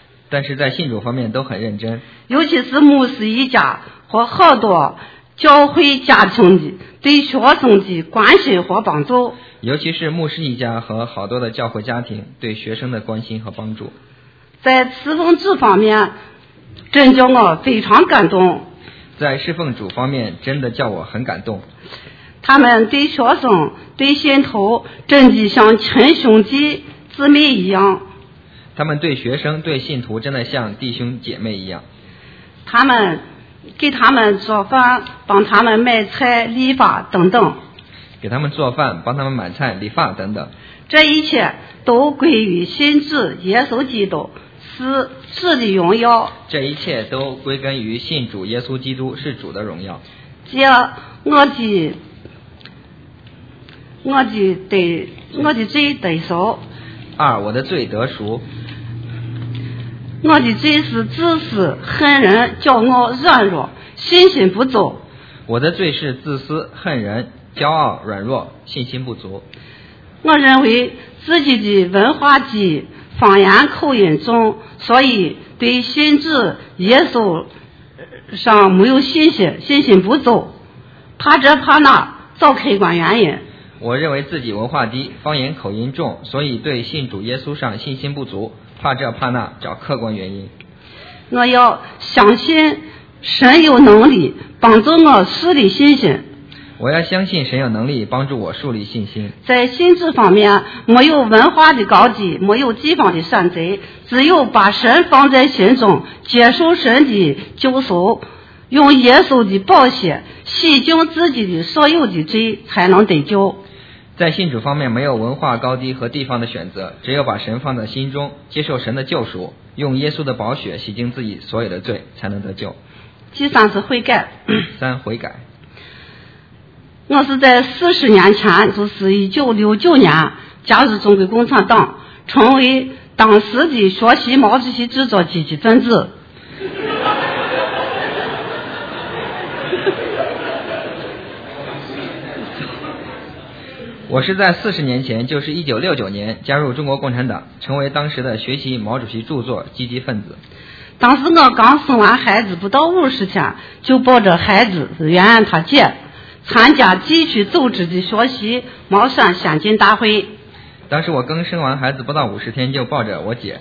尤其是牧师一家和好多教会家庭的对学生的关心和帮助。 尤其是牧师一家和好多的教会家庭对学生的关心和帮助。 在侍奉主方面，真叫我非常感动。 在侍奉主方面，真的叫我很感动。 他们对学生、对信徒，真的像亲兄弟姊妹一样。 他们对学生、对信徒，真的像弟兄姐妹一样。 他们给他们做饭，帮他们买菜、理发等等。 给他们做饭，帮他们买菜、理发等等。 这一切都归于信主耶稣基督，是主的荣耀。 这一切都归根于信主耶稣基督，是主的荣耀。 这我的罪得赎。 2，我的罪得赎。 我的罪是自私、恨人，骄傲、软弱，信心不足。 我的罪是自私、恨人、骄傲、软弱，信心不足。 我认为自己的文化低，方言口音重，所以对信主耶稣上没有信心，信心不足，怕这怕那，找客观原因。 我认为自己文化低，方言口音重，所以对信主耶稣上信心不足，怕这怕那，找客观原因。 我要相信神有能力帮助我树立信心。 我要相信神有能力帮助我树立信心。 在信主方面，没有文化的高低，没有地方的山贼，只有把神放在心中，接受神的救赎，用耶稣的宝血洗净自己的所有的罪，才能得救。 在信主方面，没有文化高低和地方的选择，只有把神放在心中，接受神的救赎，用耶稣的宝血洗净自己所有的罪，才能得救。 第3是悔改。 3，悔改。 我是在40年前，就是1969年加入中国共产党，成为当时的学习毛主席著作积极分子。 我是在40年前，就是1969年加入中国共产党，成为当时的学习毛主席著作积极分子。 当时我刚生完孩子不到50天，就抱着孩子原谅他姐参加继续组织的学习茅山先进大会。 当时我刚生完孩子不到50天，就抱着我姐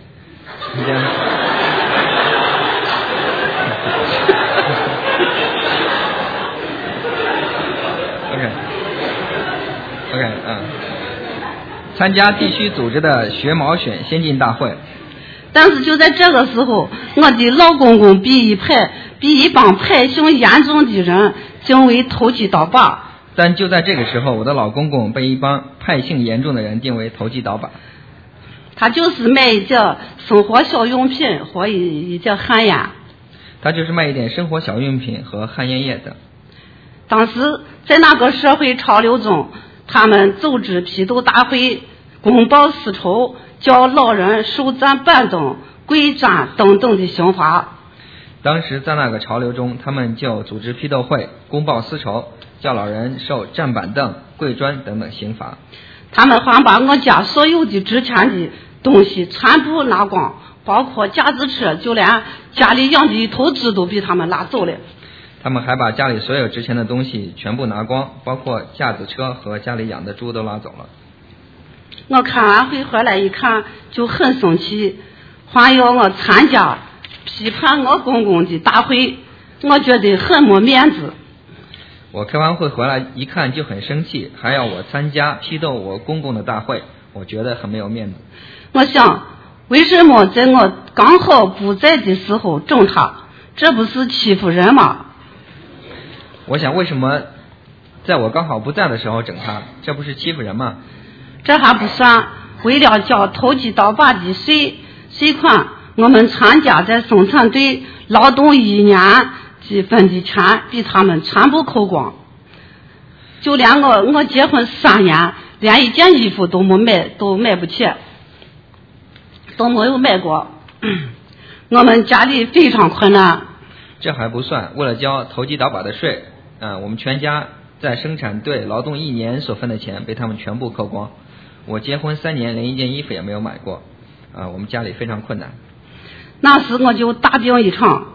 OK 参加地区组织的学毛选先进大会。 但是就在这个时候，我的老公公比一帮派性严重的人定为投机倒把。 但就在这个时候，我的老公公被一帮派性严重的人定为投机倒把。 他就是卖一点生活小用品或一点旱烟。 他就是卖一点生活小用品和旱烟叶等。 当时在那个社会潮流中，他们组织批斗大会，公报私仇，叫老人受站板凳、跪站等等的刑罚。 当时在那个潮流中，他们就组织批斗会，公报私仇，叫老人受站板凳、跪砖等等刑罚。 他们还把我家所有的值钱的东西全部拿光，包括架子车，就连家里养的一头猪都被他们拿走了。 他们还把家里所有值钱的东西全部拿光，包括架子车和家里养的猪都拿走了。 我开完会回来一看就很生气，还要我参加批判我公公的大会，我觉得很没面子。 我开完会回来一看就很生气，还要我参加批斗我公公的大会，我觉得很没有面子。 我想，为什么在我刚好不在的时候整他？这不是欺负人吗？ 我想，为什么在我刚好不在的时候整他？这不是欺负人吗？ 这还不算，为了交投机倒把的税款，我们参加在生产队劳动1年积分的钱比他们全部扣光。就连我结婚3年，连一件衣服都买不起，都没有买过。我们家里非常困难。 这还不算，为了交投机倒把的税，我们全家在生产队劳动1年所分的钱被他们全部扣光。我结婚3年，连一件衣服也没有买过，我们家里非常困难。 那时我就大病一场。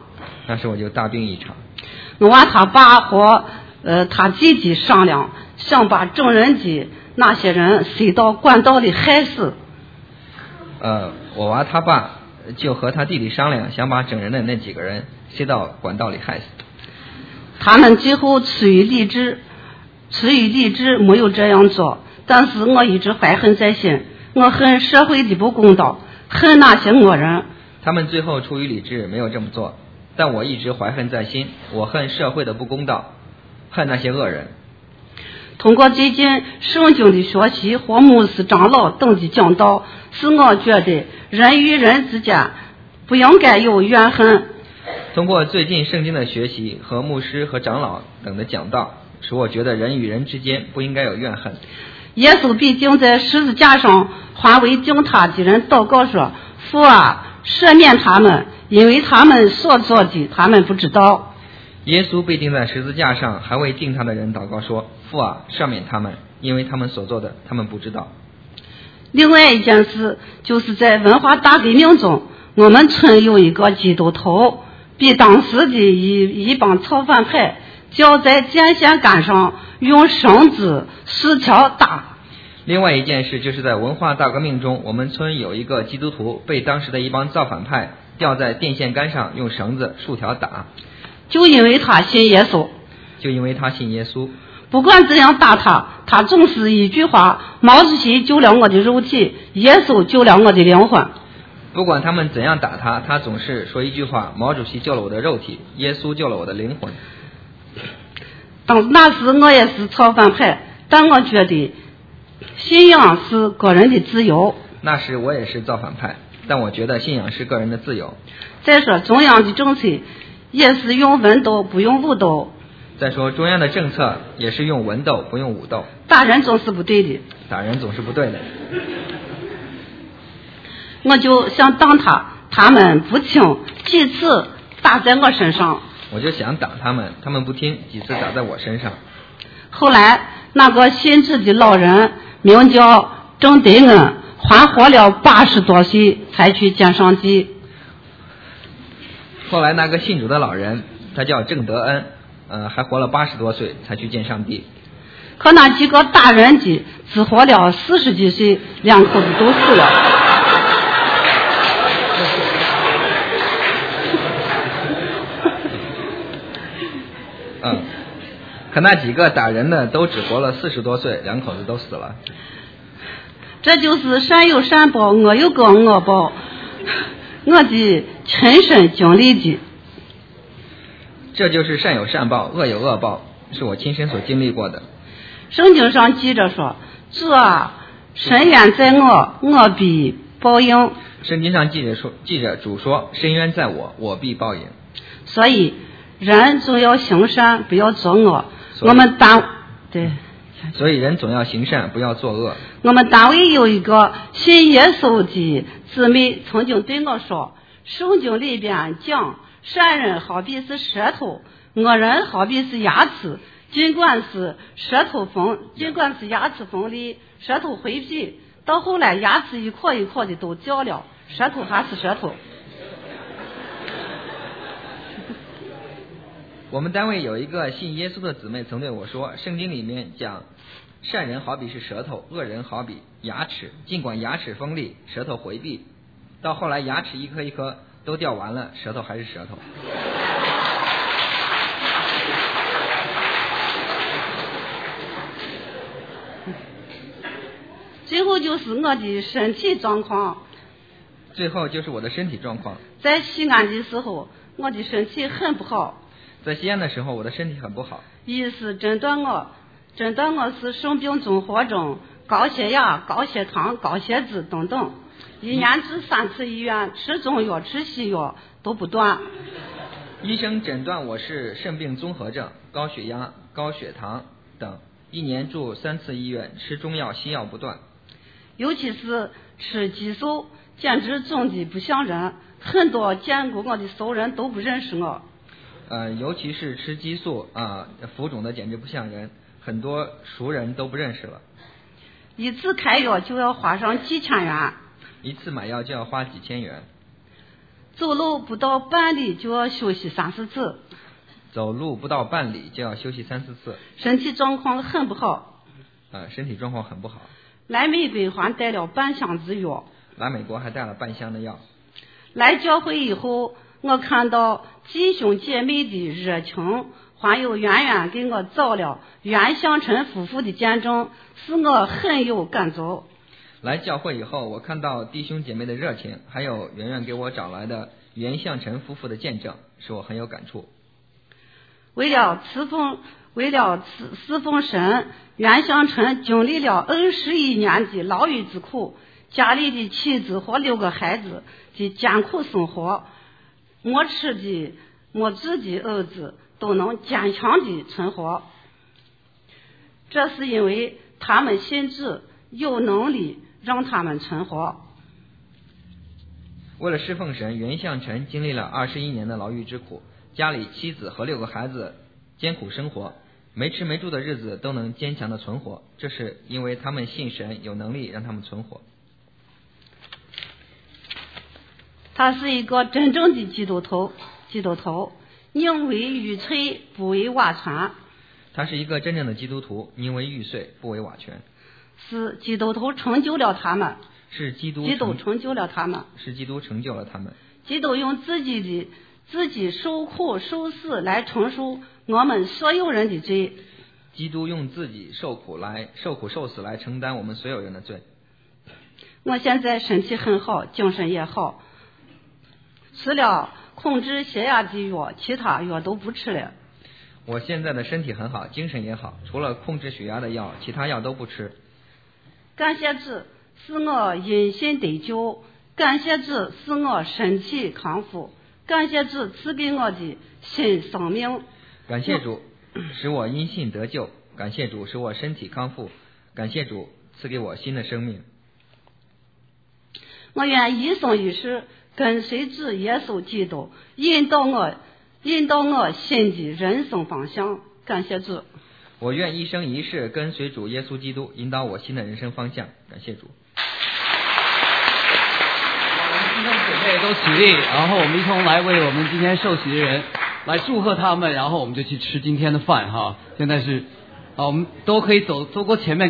我和他爸和他姐姐商量，想把整人的那些人塞到管道里害死。 我和他爸就和他弟弟商量，想把整人的那几个人塞到管道里害死。 他们最后出于理智没有这样做，但是我一直怀恨在心，我恨社会的不公道，恨那些恶人。 他们最后出于理智没有这么做，但我一直怀恨在心，我恨社会的不公道，恨那些恶人。 通过最近圣经的学习和牧师长老等的讲道，使我觉得人与人之间不应该有怨恨。 通过最近圣经的学习和牧师和长老等的讲道，使我觉得人与人之间不应该有怨恨。 耶稣必定在十字架上还为敬他的人祷告说：父啊，赦免他们，因为他们所做的他们不知道。 耶稣必定在十字架上还为敬他的人祷告说：父啊，赦免他们，因为他们所做的他们不知道。 另外一件事，就是在文化大革命中，我们村有一个基督徒被当时的一帮造反派吊在电线杆上，用绳子使条打。 另外一件事，就是在文化大革命中，我们村有一个基督徒被当时的一帮造反派吊在电线杆上，用绳子竖条打。 就因为他信耶稣。不管怎样打他总是一句话：毛主席救了我的肉体，耶稣救了我的灵魂。 不管他们怎样打他总是说一句话：毛主席救了我的肉体，耶稣救了我的灵魂。 那时我也是造反派，但我觉得信仰是个人的自由。 那时我也是造反派，但我觉得信仰是个人的自由。 再说中央的政策也是用文斗不用武斗。 再说中央的政策也是用文斗不用武斗。 打人总是不对的。我就想打他们不听，几次打在我身上。 我就想打他们不听，几次打在我身上。 后来那个信主的老人名叫郑德恩，还活了80多岁才去见上帝。 后来那个信主的老人，他叫郑德恩，还活了80多岁才去见上帝。 可那几个大人的只活了40几岁，两口子都死了。 可那几个打人的都只活了40多岁，两口子都死了。 这就是善有善报，恶有个恶报，我的亲身经历的。 这就是善有善报，恶有恶报，是我亲身所经历过的。 圣经上记着说，主啊，深渊在我，我必报应。 圣经上记着主说，深渊在我，我必报应。 所以人总要行善，不要作恶。 所以人总要行善，不要作恶。 我们单位有一个信耶稣的姊妹曾经对我说，圣经里边讲善人好比是舌头，恶人好比是牙齿，尽管是牙齿锋利，舌头回避，到后来牙齿一颗一颗的都掉了，舌头还是舌头。 我们单位有一个信耶稣的姊妹曾对我说，圣经里面讲善人好比是舌头，恶人好比牙齿，尽管牙齿锋利，舌头回避，到后来牙齿一颗一颗都掉完了，舌头还是舌头。 最后就是我的身体状况。在西安的时候，我的身体很不好。 在西安的时候，我的身体很不好。 医师诊断我是生病综合征、高血压、高血糖、高血脂等等，一年至3次医院，吃中药吃西药都不断。 医生诊断我是肾病综合症、高血压、高血糖等，一年住3次医院，吃中药西药不断。 尤其是吃激素，简直肿的不像人，很多见过我的熟人都不认识我。 尤其是吃激素浮肿的简直不像人，很多熟人都不认识了。 一次开药就要花上几千元， 一次买药就要花几千元。 走路不到半里就要休息3-4次。身体状况很不好。来美国还带了半箱子药。来教会以后，我看到弟兄姐妹的热情，还有圆圆给我找了袁向晨夫妇的见证，使我很有感触。 来教会以后，我看到弟兄姐妹的热情，还有圆圆给我找来的袁向晨夫妇的见证，使我很有感触。 为了侍奉神，袁向晨经历了21年的牢狱之苦，家里的妻子和6个孩子的艰苦生活，没吃的没住的儿子都能坚强的存活。这是因为他们信主，有能力让他们存活。 为了侍奉神，袁向晨经历了21年的牢狱之苦，家里妻子和6个孩子艰苦生活，没吃没住的日子都能坚强的存活，这是因为他们信神，有能力让他们存活。 他是一个真正的基督徒，宁为玉碎不为瓦全。 他是一个真正的基督徒，宁为玉碎不为瓦全。 是基督徒成就了他们。 基督成就了他们。基督用自己受苦受死来承受我们所有人的罪。 基督用自己受苦受死来承担我们所有人的罪。 我现在身体很好，精神也好，吃了控制血压的药，其他药都不吃了。 我现在的身体很好，精神也好，除了控制血压的药，其他药都不吃。 感谢主，使我因信得救；感谢主，使我身体康复；感谢主，赐给我的新生命。 感谢主，使我因信得救；感谢主，使我身体康复；感谢主，赐给我新的生命。 我愿一生一世跟随主耶稣基督，引导我新的人生方向。感谢主。 我愿一生一世跟随主耶稣基督，引导我新的人生方向。感谢主。 弟兄姐妹都起立，然后我们一同来为我们今天受洗的人来祝贺他们，然后我们就去吃今天的饭哈。现在是，我们都可以走过前面。